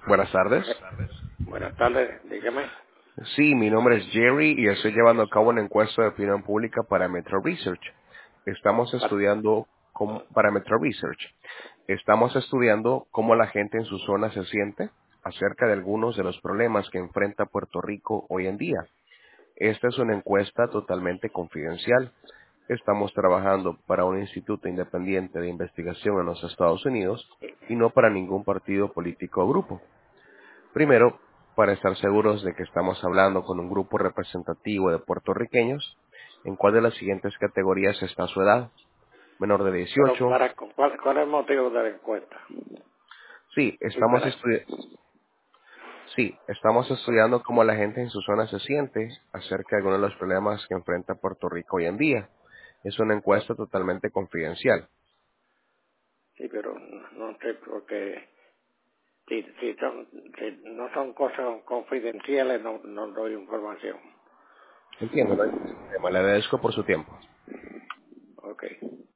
Buenas tardes. Buenas tardes, dígame. Sí, mi nombre es Jerry y estoy llevando a cabo una encuesta de opinión pública para Metro Research. Estamos Pa- estudiando para Metro Research. Estamos estudiando cómo la gente en su zona se siente acerca de algunos de los problemas que enfrenta Puerto Rico hoy en día. Esta es una encuesta totalmente confidencial. Estamos trabajando para un instituto independiente de investigación en los Estados Unidos y no para ningún partido político o grupo. Primero, para estar seguros de que estamos hablando con un grupo representativo de puertorriqueños, ¿en cuál de las siguientes categorías está su edad? Menor de Pero 18. ¿cuál es el motivo de la encuesta? Sí, Sí, para, estamos estudiando cómo la gente en su zona se siente acerca de algunos de los problemas que enfrenta Puerto Rico hoy en día. Es una encuesta totalmente confidencial. sí, pero no sé porque si no son cosas confidenciales no doy información. Entiendo, no hay ningún problema. Le agradezco por su tiempo.